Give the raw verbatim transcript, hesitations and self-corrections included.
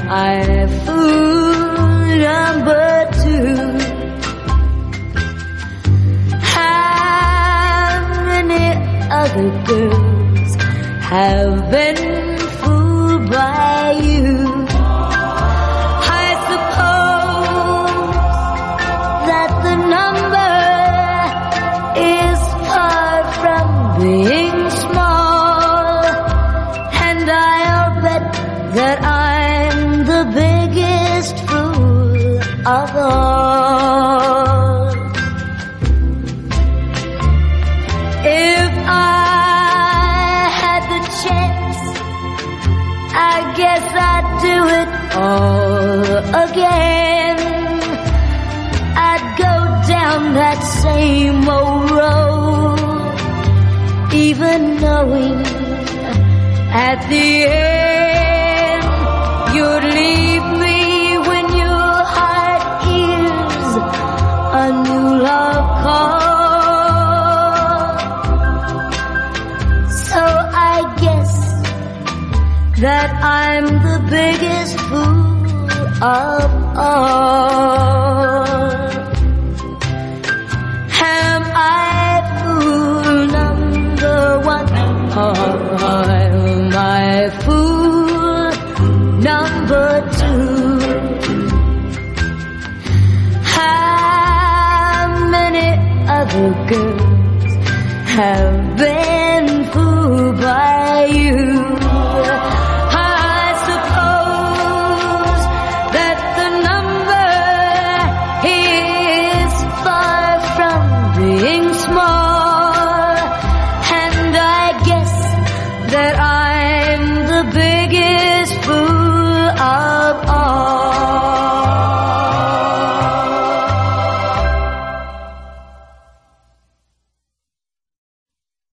I fool number two? How many other girls have been fooled by you? I suppose that the number is far from being small, and I'll bet that I'm the biggest fool of all. If I had the chance, I guess I'd do it all again. I'd go down that same old road, even knowing at the end you'd leave me when your heart hears a new love call. So I guess that I'm the biggest fool of all. Am I fool number one, or am I fool number two? How many other girls have been fooled by you? I suppose that the number is far from being small, and I guess that I'm the biggest